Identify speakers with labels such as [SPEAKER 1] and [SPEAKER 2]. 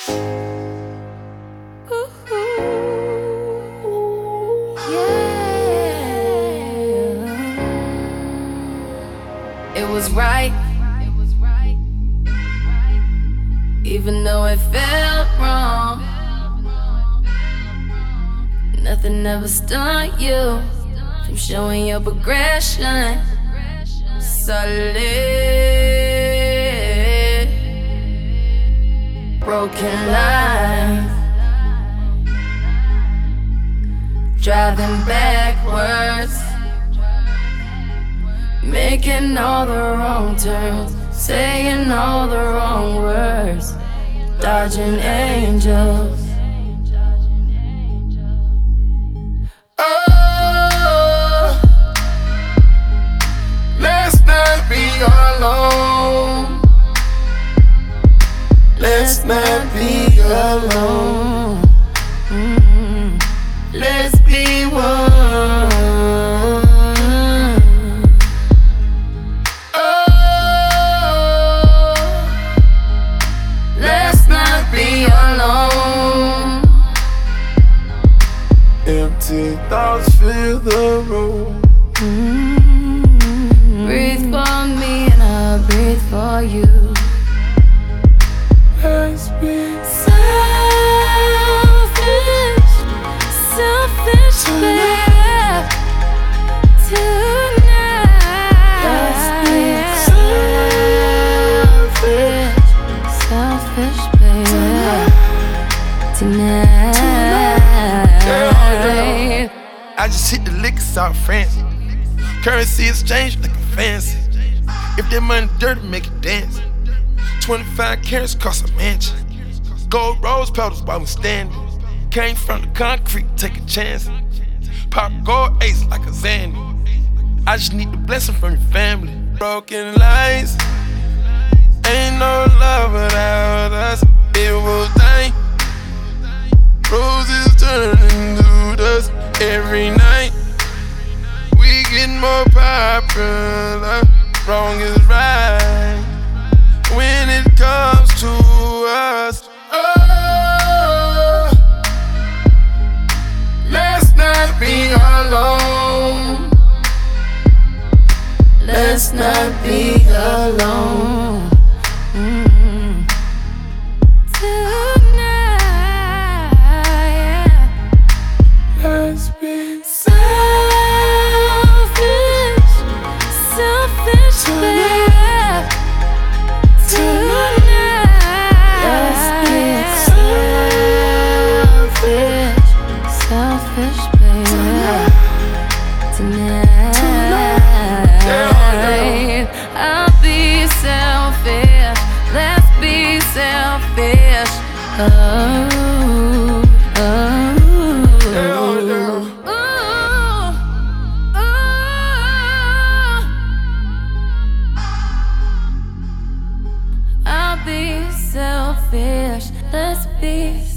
[SPEAKER 1] It was right, even though it felt wrong. Nothing ever stopped you from showing your progression. Solid, broken lines, driving backwards, making all the wrong turns, saying all the wrong words, dodging angels.
[SPEAKER 2] Oh, let's not be alone. Let's not be alone. Let's be one. Empty thoughts fill the room.
[SPEAKER 1] Breathe for me and I'll breathe for you.
[SPEAKER 2] Let's be
[SPEAKER 1] selfish, selfish, babe. Tonight.
[SPEAKER 2] Let's be selfish,
[SPEAKER 1] selfish, babe. Tonight.
[SPEAKER 2] I just hit the liquor, South France. Currency exchange looking fancy. If that money dirty, make it dance. 25 carats cost a mansion. Gold rose petals while we standing. Came from the concrete, take a chance. Pop gold ace like a Zandy. I just need the blessing from your family. Broken lights, ain't no love without us. It was dying. Roses turning to dust every night. We get more popular. Wrong is right when it comes to us. Oh, let's not be alone.
[SPEAKER 1] Let's not be alone.
[SPEAKER 2] Let's be
[SPEAKER 1] selfish, selfish, babe. Tonight.
[SPEAKER 2] Let's be
[SPEAKER 1] selfish, selfish, babe. Tonight. I'll be selfish. Let's be selfish. Oh, oh. I'll be selfish, let's be